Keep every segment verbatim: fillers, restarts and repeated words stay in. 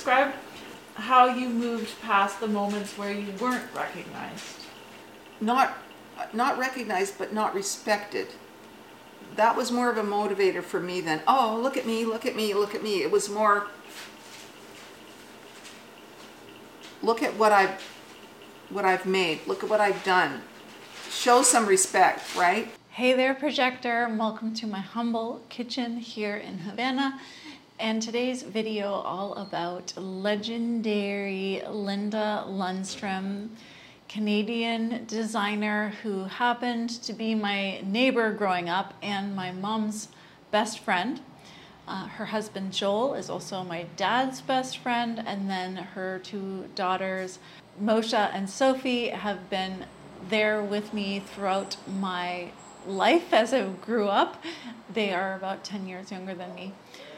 describe how you moved past the moments where you weren't recognized. Not, not recognized, but not respected. That was more of a motivator for me than, oh, look at me, look at me, look at me. It was more, look at what I've, what I've made. Look at what I've done. Show some respect, right? Hey there, projector. Welcome to my humble kitchen here in Havana. And today's video all about legendary Linda Lundstrom, Canadian designer who happened to be my neighbor growing up and my mom's best friend. Uh, her husband Joel is also my dad's best friend, and then her two daughters, Moshe and Sophie, have been there with me throughout my life as I grew up. They are about ten years younger than me.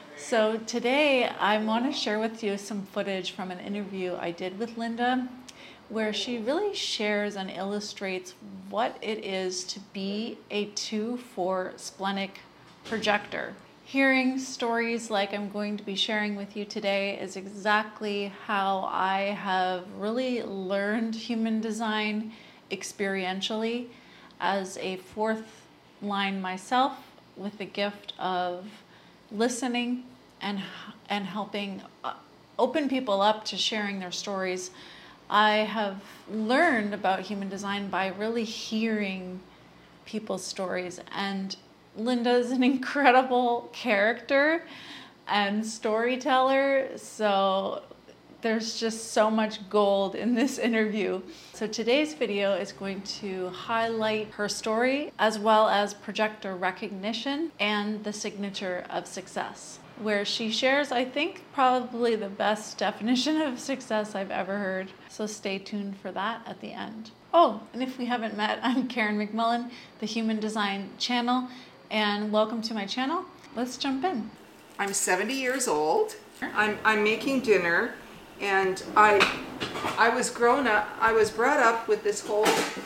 So today I want to share with you some footage from an interview I did with Linda, where she really shares and illustrates what it is to be a two four splenic projector. Hearing stories like I'm going to be sharing with you today is exactly how I have really learned human design experientially as a fourth line myself, with the gift of listening and and helping open people up to sharing their stories. I have learned about human design by really hearing people's stories, and Linda is an incredible character and storyteller, so there's just so much gold in this interview. So today's video is going to highlight her story as well as projector recognition and the signature of success, where she shares, I think, probably the best definition of success I've ever heard. So stay tuned for that at the end. Oh, and if we haven't met, I'm Karen McMillan, the Human Design Channel, and welcome to my channel. Let's jump in. I'm seventy years old. I'm, I'm making dinner, and I, I was grown up, I was brought up with this whole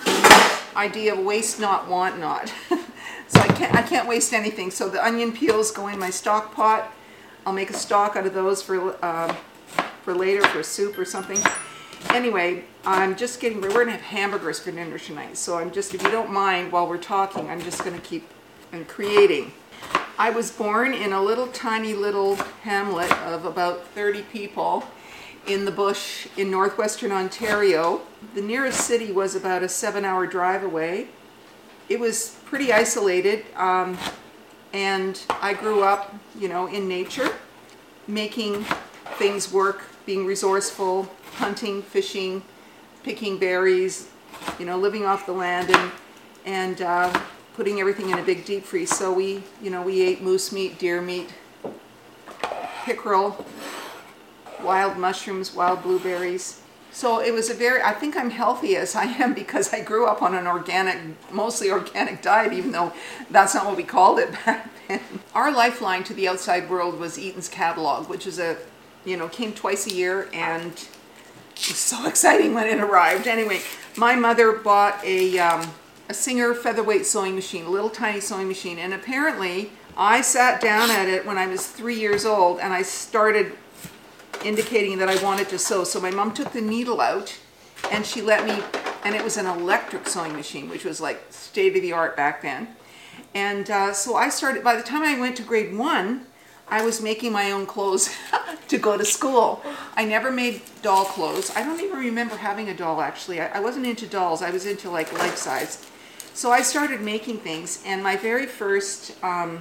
idea of waste not, want not. So I can't, I can't waste anything. So the onion peels go in my stock pot. I'll make a stock out of those for uh, for later, for soup or something. Anyway, I'm just getting, we're gonna have hamburgers for dinner tonight. So I'm just, if you don't mind, while we're talking, I'm just gonna keep and creating. I was born in a little tiny little hamlet of about thirty people in the bush in northwestern Ontario. The nearest city was about a seven hour drive away. It was pretty isolated, um, and I grew up, you know, in nature, making things work, being resourceful, hunting, fishing, picking berries, you know, living off the land, and and uh, putting everything in a big deep freeze. So we, you know, we ate moose meat, deer meat, pickerel, wild mushrooms, wild blueberries. So it was a very, I think I'm healthy as I am because I grew up on an organic, mostly organic diet, even though that's not what we called it back then. Our lifeline to the outside world was Eaton's Catalog, which is a, you know, came twice a year, and it was so exciting when it arrived. Anyway, my mother bought a, um, a Singer featherweight sewing machine, a little tiny sewing machine, and apparently I sat down at it when I was three years old and I started indicating that I wanted to sew. So my mom took the needle out and she let me, and it was an electric sewing machine, which was like state of the art back then. And uh, so I started, by the time I went to grade one, I was making my own clothes to go to school. I never made doll clothes. I don't even remember having a doll, actually. I, I wasn't into dolls. I was into like life size. So I started making things, and my very first, um,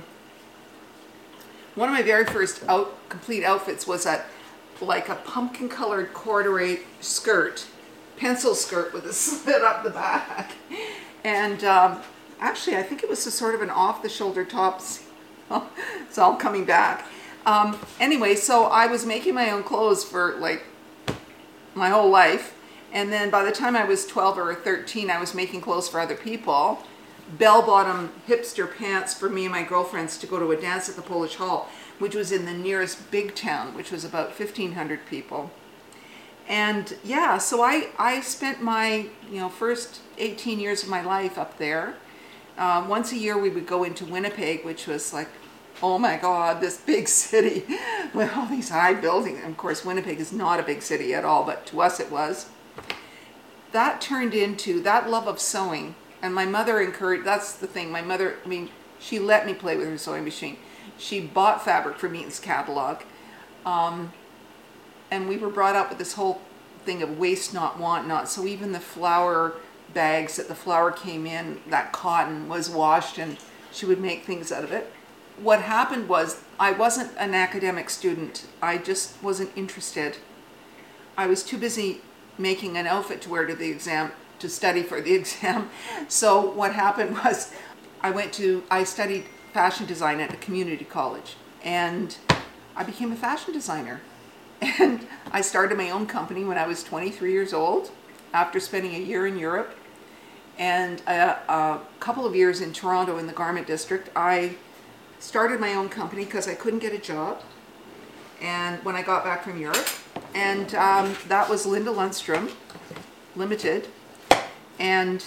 one of my very first out, complete outfits was a like a pumpkin colored corduroy skirt, pencil skirt with a slit up the back. And um, actually I think it was a sort of an off the shoulder tops. It's all coming back. Um, anyway, so I was making my own clothes for like my whole life. And then by the time I was twelve or thirteen, I was making clothes for other people. Bell-bottom hipster pants for me and my girlfriends to go to a dance at the Polish Hall, which was in the nearest big town, which was about fifteen hundred people. And yeah, so I, I spent my, you know, first eighteen years of my life up there. Um, once a year we would go into Winnipeg, which was like oh my God, this big city with all these high buildings. And of course, Winnipeg is not a big city at all, but to us it was. That turned into that love of sewing. And my mother encouraged, that's the thing, my mother, I mean, she let me play with her sewing machine. She bought fabric from Eaton's catalog. Um, and we were brought up with this whole thing of waste not, want not. So even the flour bags that the flour came in, that cotton was washed and she would make things out of it. What happened was I wasn't an academic student. I just wasn't interested. I was too busy making an outfit to wear to the exam, to study for the exam. So what happened was I went to, I studied fashion design at a community college and I became a fashion designer. And I started my own company when I was twenty-three years old after spending a year in Europe and a, a couple of years in Toronto in the garment district. I started my own company because I couldn't get a job. And when I got back from Europe, and um, that was Linda Lundstrom Limited. And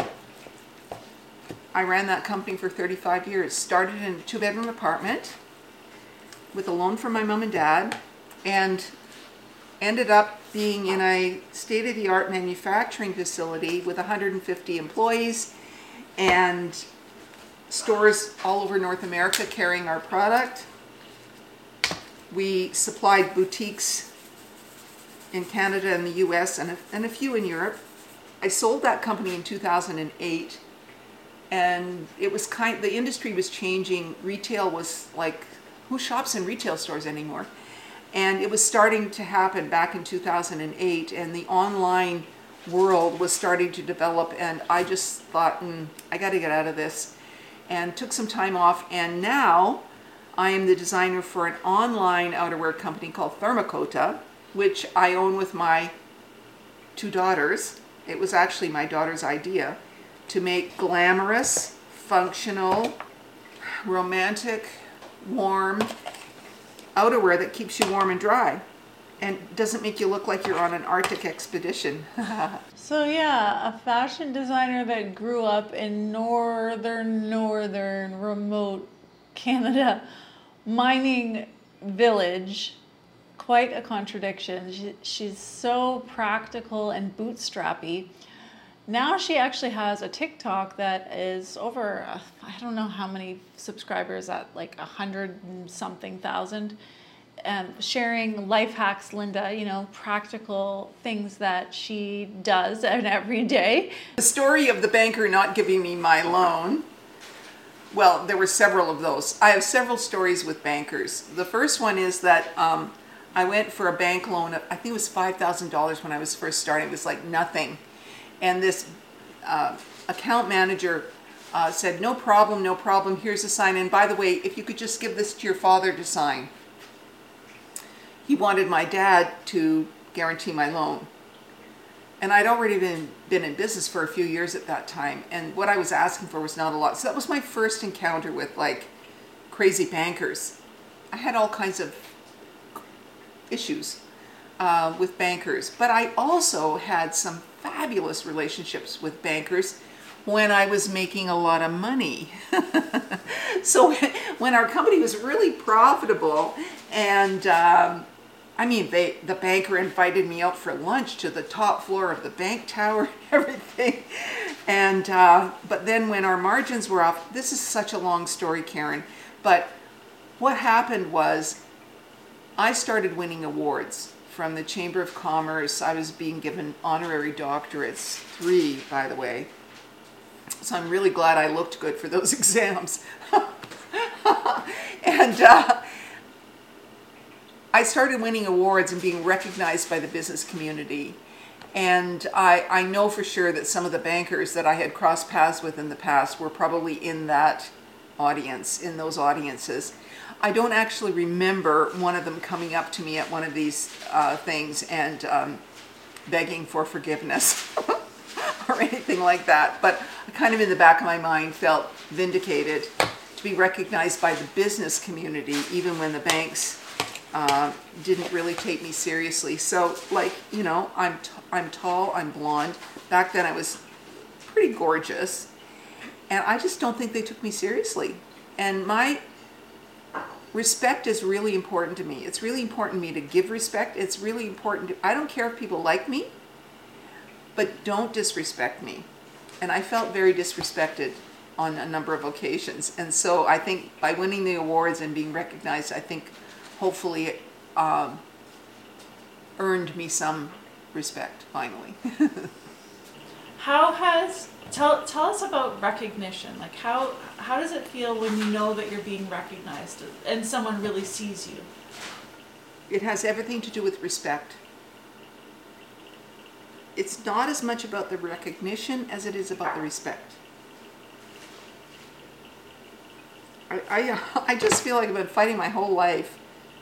I ran that company for thirty-five years. Started in a two-bedroom apartment with a loan from my mom and dad, and ended up being in a state-of-the-art manufacturing facility with one hundred fifty employees and stores all over North America carrying our product. We supplied boutiques in Canada and the U S and a, and a few in Europe. I sold that company in two thousand eight, and it was kind, the industry was changing. Retail was like, who shops in retail stores anymore? And it was starting to happen back in two thousand eight, and the online world was starting to develop, and I just thought, mm, I got to get out of this, and took some time off. And now I am the designer for an online outerwear company called Thermacota, which I own with my two daughters. It was actually my daughter's idea to make glamorous, functional, romantic, warm outerwear that keeps you warm and dry and doesn't make you look like you're on an Arctic expedition. So yeah, a fashion designer that grew up in northern, northern, remote Canada, mining village. Quite a contradiction. She, she's so practical and bootstrappy. Now she actually has a TikTok that is over, uh, I don't know how many subscribers, at like a hundred and something thousand, um, sharing life hacks, Linda, you know, practical things that she does every day. The story of the banker not giving me my loan, well, there were several of those. I have several stories with bankers. The first one is that um, I went for a bank loan of, I think it was five thousand dollars when I was first starting. It was like nothing. And this uh, account manager uh, said, no problem, no problem, here's a sign. And by the way, if you could just give this to your father to sign. He wanted my dad to guarantee my loan. And I'd already been, been in business for a few years at that time. And what I was asking for was not a lot. So that was my first encounter with like crazy bankers. I had all kinds of issues uh, with bankers, but I also had some fabulous relationships with bankers when I was making a lot of money. So when our company was really profitable, and um, I mean, they, the banker invited me out for lunch to the top floor of the bank tower and everything. And uh, but then when our margins were off, this is such a long story, Karen, but what happened was I started winning awards from the Chamber of Commerce. I was being given honorary doctorates, three, by the way. So I'm really glad I looked good for those exams. And uh, I started winning awards and being recognized by the business community. And I, I know for sure that some of the bankers that I had crossed paths with in the past were probably in that audience, in those audiences. I don't actually remember one of them coming up to me at one of these uh, things and um, begging for forgiveness or anything like that. But I kind of in the back of my mind felt vindicated to be recognized by the business community, even when the banks uh, didn't really take me seriously. So, like, you know, I'm, t- I'm tall, I'm blonde. Back then I was pretty gorgeous. And I just don't think they took me seriously. And my respect is really important to me. It's really important to me to give respect. It's really important to, I don't care if people like me, but don't disrespect me. And I felt very disrespected on a number of occasions. And so I think by winning the awards and being recognized, I think hopefully it um, earned me some respect finally. How has tell tell us about recognition? Like how how does it feel when you know that you're being recognized and someone really sees you? It has everything to do with respect. It's not as much about the recognition as it is about the respect. I, I, I just feel like I've been fighting my whole life.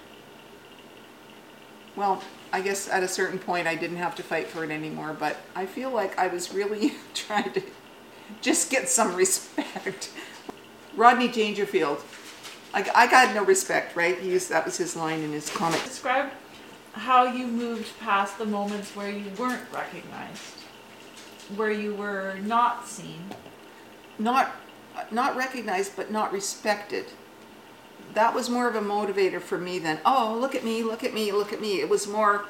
Well, I guess at a certain point I didn't have to fight for it anymore, but I feel like I was really trying to just get some respect. Rodney Dangerfield, I, I got no respect, right? He used, that was his line in his comic. Describe how you moved past the moments where you weren't recognized, where you were not seen. Not, not recognized, but not respected. That was more of a motivator for me than, oh, look at me, look at me, look at me. It was more,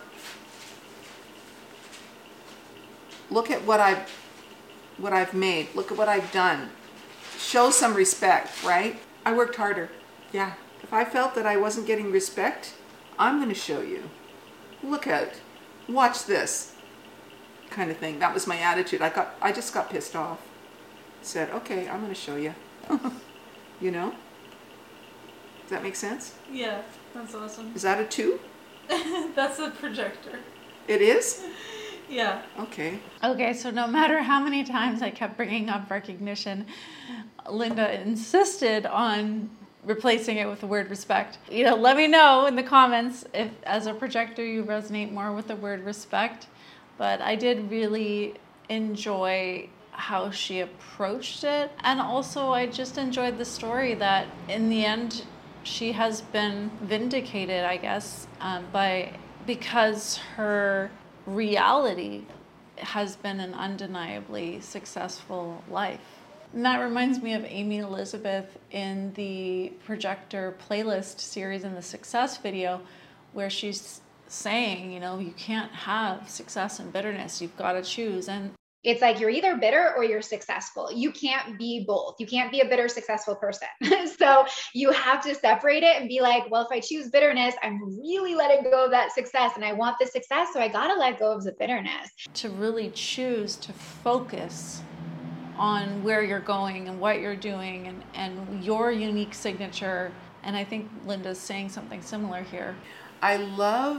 look at what I've, what I've made. Look at what I've done. Show some respect, right? I worked harder. Yeah. If I felt that I wasn't getting respect, I'm going to show you. Look out. Watch this. Kind of thing. That was my attitude. I got, I just got pissed off. Said, okay, I'm going to show you. You know? Does that make sense? Yeah, that's awesome. Is that a two? That's a projector. It is? Yeah. Okay. Okay, so no matter how many times I kept bringing up recognition, Linda insisted on replacing it with the word respect. You know, let me know in the comments if as a projector you resonate more with the word respect. But I did really enjoy how she approached it. And also I just enjoyed the story that in the end she has been vindicated, I guess, um, by because her reality has been an undeniably successful life. And that reminds me of Amy Elizabeth in the Projector playlist series in the success video, where she's saying, you know, you can't have success and bitterness. You've got to choose. And it's like you're either bitter or you're successful. You can't be both. You can't be a bitter, successful person. So you have to separate it and be like, well, if I choose bitterness, I'm really letting go of that success and I want the success. So I got to let go of the bitterness. To really choose to focus on where you're going and what you're doing and, and your unique signature. And I think Linda's saying something similar here. I love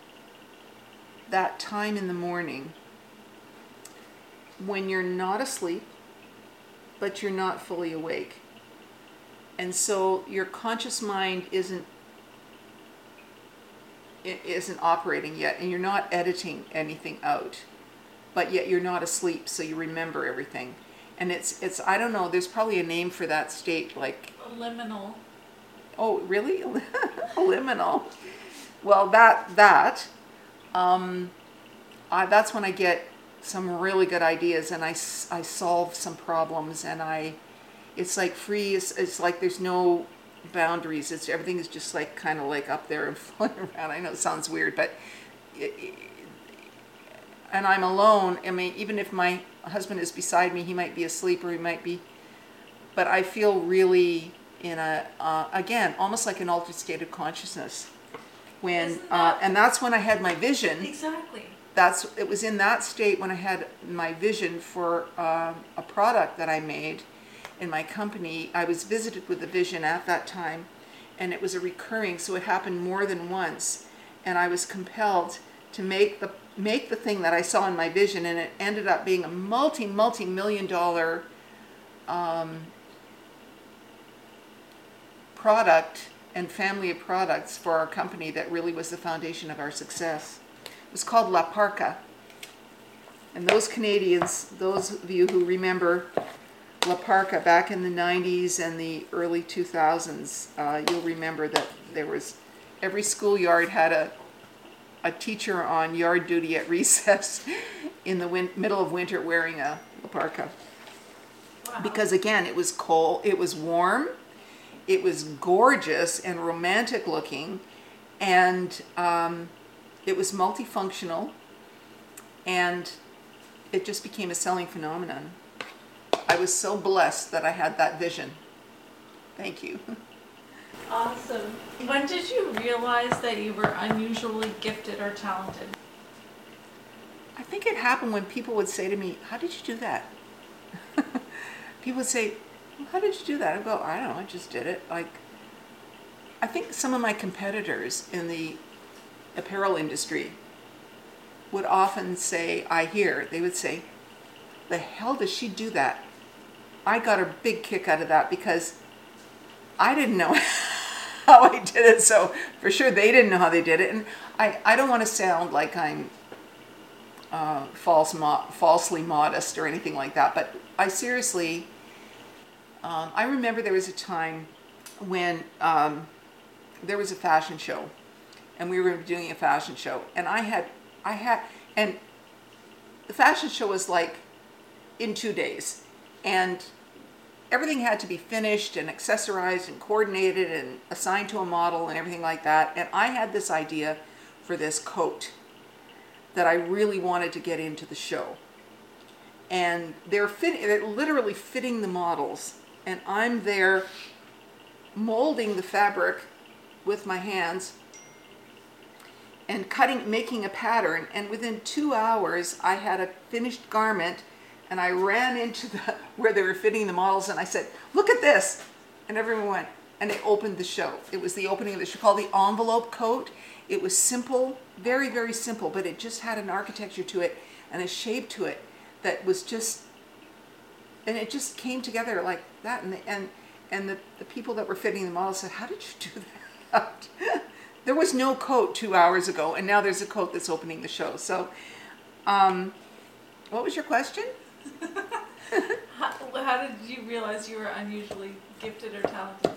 that time in the morning when you're not asleep, but you're not fully awake. And so your conscious mind isn't it isn't operating yet, and you're not editing anything out, but yet you're not asleep, so you remember everything. And it's it's I don't know, there's probably a name for that state, like Liminal. Oh, really? Liminal. Well, that that um, I, that's when I get some really good ideas, and I, I solve some problems, and I it's like free. It's, it's like there's no boundaries. It's everything is just like kind of like up there and floating around. I know it sounds weird, but it, it, and I'm alone. I mean, even if my husband is beside me, he might be asleep or he might be, but I feel really in a uh, again almost like an altered state of consciousness when Isn't uh, that- and that's when I had my vision. Exactly. That's it was in that state when I had my vision for uh, a product that I made in my company. I was visited with the vision at that time, and it was a recurring, so it happened more than once, and I was compelled to make the make the thing that I saw in my vision, and it ended up being a multi multi million dollar um, product and family of products for our company that really was the foundation of our success. It was called La Parka. And those Canadians, those of you who remember La Parka back in the nineties and the early two thousands, uh, you'll remember that there was, every schoolyard had a, a teacher on yard duty at recess in the win- middle of winter wearing a La Parka. Wow. Because again, it was cold, it was warm, it was gorgeous and romantic looking, and um, it was multifunctional, and it just became a selling phenomenon. I was so blessed that I had that vision. Thank you. Awesome. When did you realize that you were unusually gifted or talented? I think it happened when people would say to me, how did you do that? People would say, well, how did you do that? I go, I don't know, I just did it. Like, I think some of my competitors in the apparel industry would often say, I hear, they would say, the hell does she do that? I got a big kick out of that because I didn't know how I did it. So for sure they didn't know how they did it. And I, I don't want to sound like I'm uh, false, mo- falsely modest or anything like that. But I seriously, um, I remember there was a time when um, there was a fashion show and we were doing a fashion show and I had, I had, and the fashion show was like in two days and everything had to be finished and accessorized and coordinated and assigned to a model and everything like that. And I had this idea for this coat that I really wanted to get into the show. And they're, fit, they're literally fitting the models. And I'm there molding the fabric with my hands and cutting, making a pattern. And within two hours, I had a finished garment. And I ran into the where they were fitting the models and I said, look at this. And everyone went, and they opened the show. It was the opening of the show called the envelope coat. It was simple, very, very simple, but it just had an architecture to it and a shape to it that was just, and it just came together like that. And the, and, and the, the people that were fitting the models said, how did you do that? There was no coat two hours ago, and now there's a coat that's opening the show. So, um, what was your question? how, how did you realize you were unusually gifted or talented?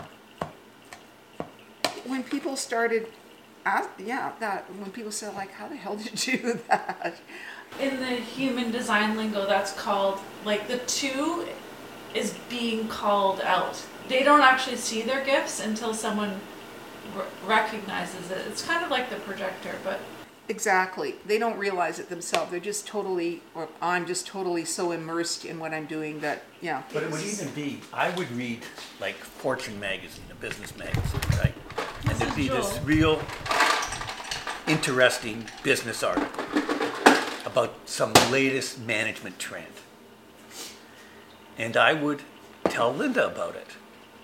When people started, ask, yeah, that when people said like, "How the hell did you do that?" In the human design lingo, that's called like the two is being called out. They don't actually see their gifts until someone r- recognizes it. It's kind of like the projector, but. Exactly. They don't realize it themselves. They're just totally, or I'm just totally so immersed in what I'm doing that, yeah. But it would even be, I would read like Fortune magazine, a business magazine, right? And This there'd is be Joel. this real interesting business article about some latest management trend. And I would tell Linda about it.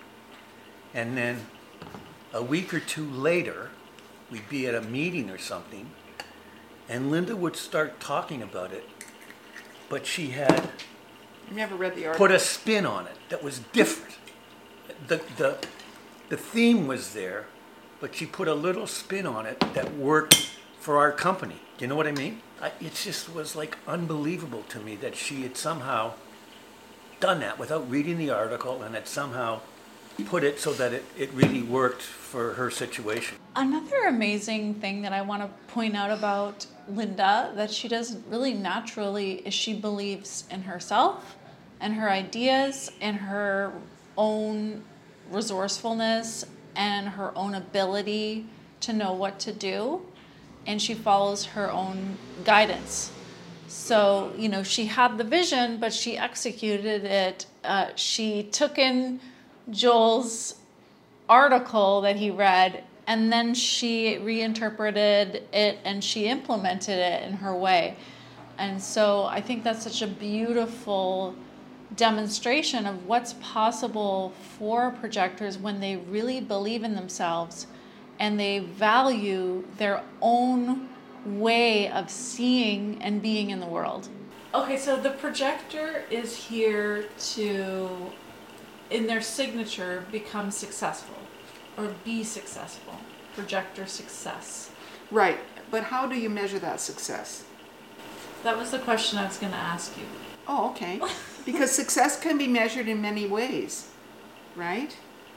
And then a week or two later, we'd be at a meeting or something, and Linda would start talking about it, but she had I never read the article. put a spin on it that was different. The, the, the theme was there, but she put a little spin on it that worked for our company. Do you know what I mean? I, it just was like unbelievable to me that she had somehow done that without reading the article and had somehow put it so that it, it really worked for her situation. Another amazing thing that I want to point out about Linda that she does really naturally is she believes in herself and her ideas and her own resourcefulness and her own ability to know what to do, and she follows her own guidance. So, you know, she had the vision, but she executed it. Uh, she took in Joel's article that he read, and then she reinterpreted it and she implemented it in her way. And so I think that's such a beautiful demonstration of what's possible for projectors when they really believe in themselves and they value their own way of seeing and being in the world. Okay, so the projector is here to, in their signature, become successful or be successful. Projector success. Right, but how do you measure that success? That was the question I was going to ask you. Oh, okay. Because success can be measured in many ways, right?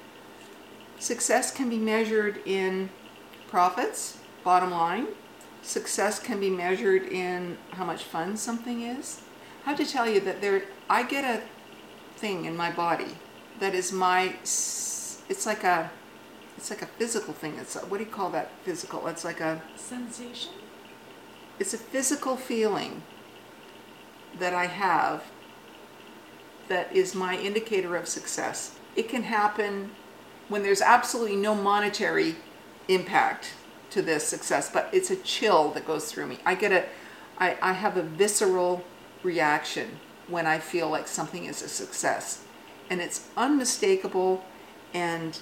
Success can be measured in profits, bottom line. Success can be measured in how much fun something is. I have to tell you that there, I get a thing in my body that is my s- it's like a, it's like a physical thing. It's a, what do you call that physical? It's like a, Sensation? it's a physical feeling that I have that is my indicator of success. It can happen when there's absolutely no monetary impact to this success, but it's a chill that goes through me. I get a, I, I have a visceral reaction when I feel like something is a success, and it's unmistakable. And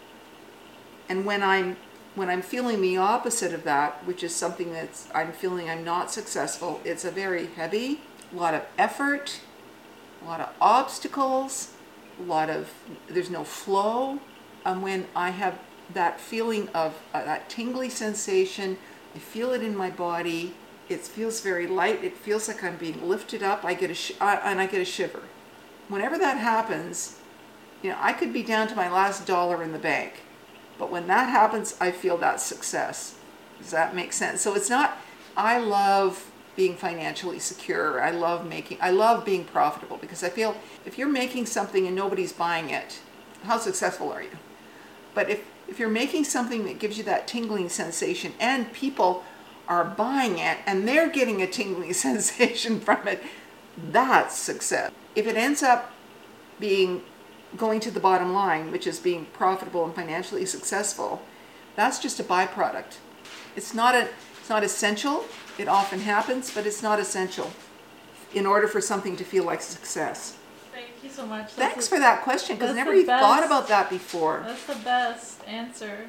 and when I'm when I'm feeling the opposite of that, which is something that's I'm feeling I'm not successful, it's a very heavy, a lot of effort, a lot of obstacles, a lot of there's no flow. And when I have that feeling of uh, that tingly sensation, I feel it in my body. It feels very light. It feels like I'm being lifted up. I get a sh- uh, and I get a shiver. Whenever that happens, you know, I could be down to my last dollar in the bank, but when that happens, I feel that success. Does that make sense? So it's not. I love being financially secure. I love making. I love being profitable, because I feel if you're making something and nobody's buying it, how successful are you? But if if you're making something that gives you that tingling sensation and people are buying it and they're getting a tingling sensation from it, that's success. If it ends up being going to the bottom line, which is being profitable and financially successful, that's just a byproduct. It's not a it's not essential. It often happens, but it's not essential in order for something to feel like success. Thank you so much. That's Thanks a- for that question, because that's never the even thought best. about that before. That's the best answer.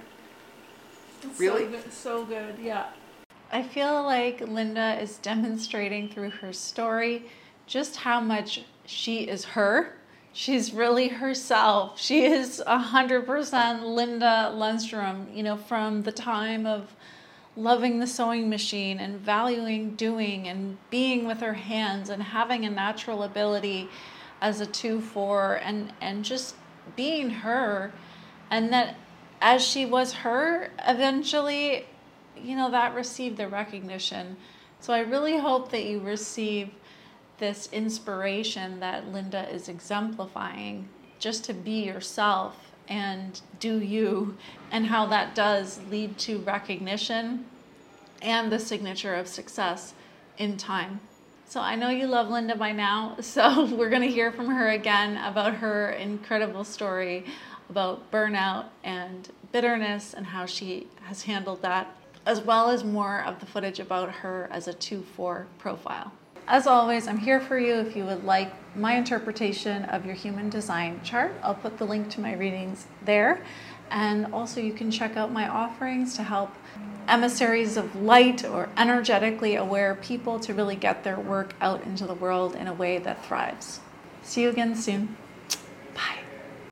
It's Really? So good, so good, yeah. I feel like Linda is demonstrating through her story just how much she is her. She's really herself. She is one hundred percent Linda Lundstrom, you know, from the time of loving the sewing machine and valuing doing and being with her hands and having a natural ability as a two four and, and just being her. And that as she was her, eventually, you know, that received the recognition. So I really hope that you receive this inspiration that Linda is exemplifying, just to be yourself and do you, and how that does lead to recognition and the signature of success in time. So I know you love Linda by now, so we're going to hear from her again about her incredible story about burnout and bitterness and how she has handled that, as well as more of the footage about her as a two four profile. As always, I'm here for you if you would like my interpretation of your human design chart. I'll put the link to my readings there. And also you can check out my offerings to help emissaries of light or energetically aware people to really get their work out into the world in a way that thrives. See you again soon.